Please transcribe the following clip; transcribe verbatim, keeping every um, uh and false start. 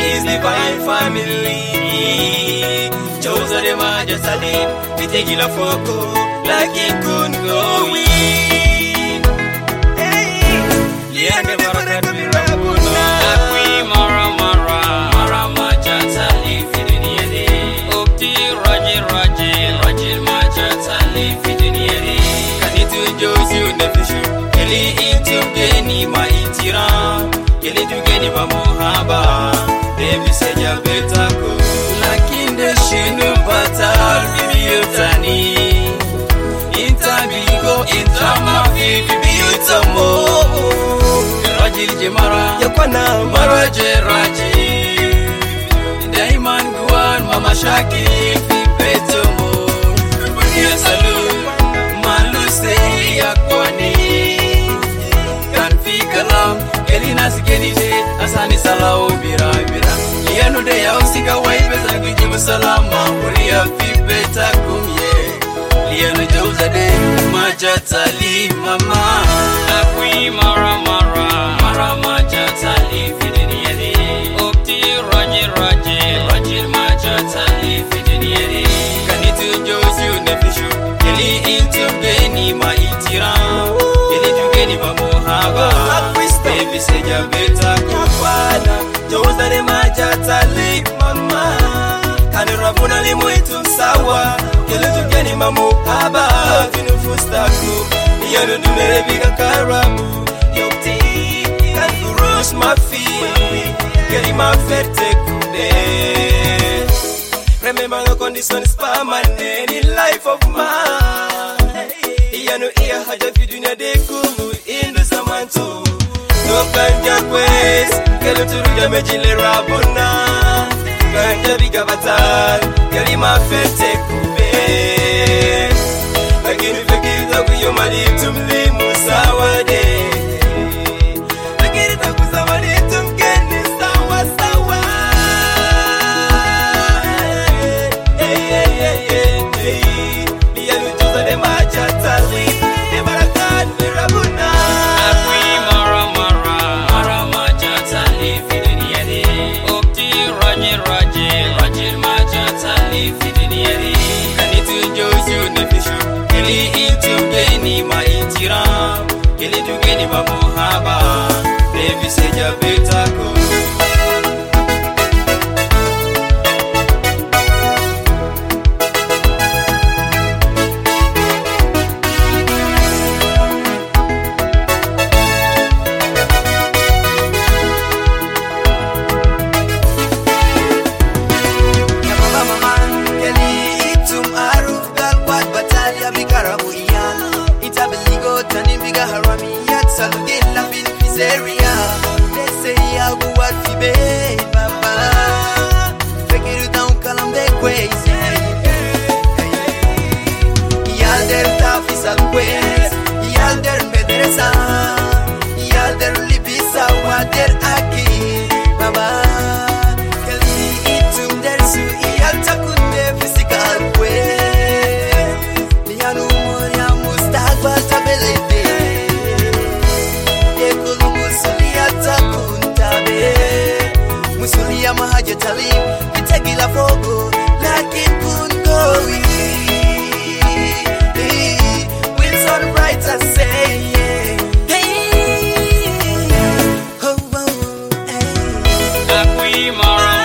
is divine family. Chosen the majesty, we take it a foco like it could go in. Yeah, the Marakat be Rabuna. Akwi mara mara mara majata lifidiniere. Okti raji raji raji majata lifidiniere. Kanitu Josi unefishu, Keli itum geni ma itira, Keli tu geni ma mohaba, Devi seja betako. Lakinde shinu batal bibiyotani, Inta bigo inta mafi bibiyotamo. Rajil jemara, yakwana maraje raji. Daiman guan mama shaki fi betomo. Bunia salu, malu se yakwani. Kan fi kalam, elina sigenije, asani salao bira bira. Lianu de ya usika waibeza gujimu salama, uria fi beta kumye. Lianu jauza de, majatali mama. Akwi mara mara mara majata lifidiniere. Okti raji raji raji majata lifidiniere. Kanitu Josi unefishu, Keli intum geni ma itira, Keli tu geni ma mohaba, Baby seja betako. yakwana Joza de majatali mama Kani rabuna limu itum sawa Kele tugeni mamu haba Finu fustaku Yanu dumere biga karamu Yokti Kan kurush mafi Keli ma ferte kube Remember the condition is permanent in life of man Yanu iya haja fi dunia deku Indu zamantu No kanja kwes Kele turuja mejile rabuna Kanja biga batal Kele ma ferte kube Lakini fikiri kuyo mali tumli musawade Lakini takuza mali tumgeni sawa sawa Hey hey hey hey hey Liya nujuza de majatali De barakat ni rabuna Akwi mara mara mara majata lifidiniere. Okti raji raji raji majata lifidiniere. Kanitu Josi unefishu, Keli intum geni ma itira, Keli tu geni ma mohaba, Devi seja betako. Ya baba mama Keli itum aruf galwat batalia bikaramu iyan Itabiligo tani biga harami yat salugila bin fizeria Dese ya guwat fibe baba Fekiru taun kalam de kwezi Yalder tafi salkwez Yalder medresa Yalder libisa wader aki Baba Keli itum dersu iyal takunde physical kwez Liyanu moya mustaqbal tabelete Yekulu musulia takuntabe Musulia mahaja talim Itagila fogo Lakin kundoi Wilson writes and say Hey Oh oh hey Akwi mara